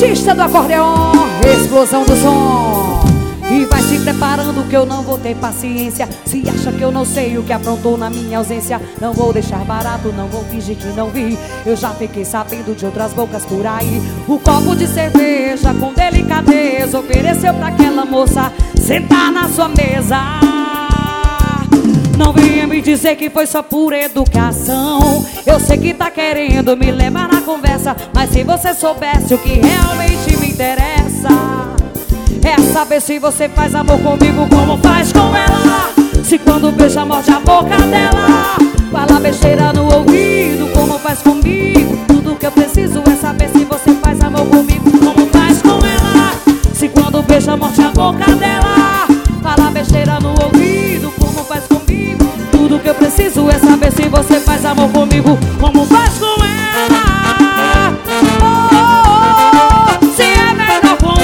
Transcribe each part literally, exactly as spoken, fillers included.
artista do acordeon, explosão do som. E vai se preparando que eu não vou ter paciência. Se acha que eu não sei o que aprontou na minha ausência, não vou deixar barato, não vou fingir que não vi. Eu já fiquei sabendo de outras bocas por aí. O copo de cerveja com delicadeza ofereceu pra aquela moça sentar na sua mesa. Não venha me dizer que foi só por educação. Eu sei que tá querendo me levar na conversa, mas se você soubesse o que realmente me interessa, é saber se você faz amor comigo como faz com ela. Se quando beija morde a boca dela, fala besteira no ouvido como faz comigo. Tudo que eu preciso é saber se você faz amor comigo como faz com ela. Se quando beija morde a boca dela, fala besteira no ouvido como faz comigo. Tudo que eu preciso é saber se você faz amor comigo como faz com ela. Oh, oh, oh, se é melhor com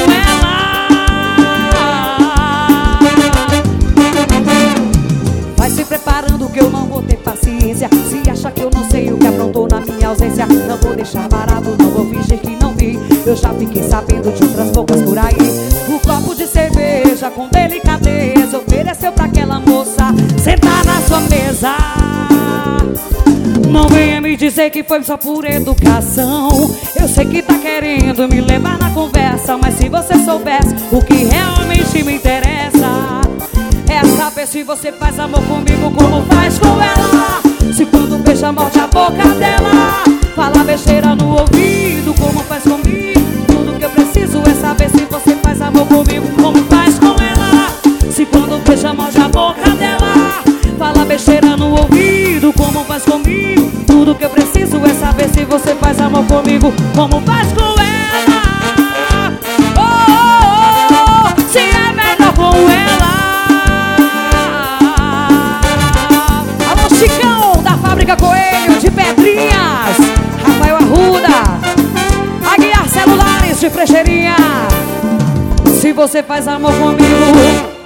ela. Vai se preparando que eu não vou ter paciência. Se acha que eu não sei o que aprontou na minha ausência, não vou deixar barato, não vou fingir que não vi. Eu já fiquei sabendo de outras bocas por aí. O copo de cerveja com delicadeza ofereceu pra aquela moça sentar na sua mesa. Não venha me dizer que foi só por educação. Eu sei que tá querendo me levar na conversa, mas se você soubesse o que realmente me interessa, é saber se você faz amor comigo como faz com ela. Se quando beija morde a boca dela, fala besteira no ouvido como faz comigo. Tudo que eu preciso é saber se você faz amor comigo como faz com ela. Se quando beija morde a boca dela, fala besteira no ouvido como faz comigo. Tudo que eu preciso é saber se você faz amor comigo como faz com ela. Oh, oh, oh, se é melhor com ela. Alô, Chicão da Fábrica Coelho de Pedrinhas, Rafael Arruda, Aguiar Celulares de Frecheirinha. Se você faz amor comigo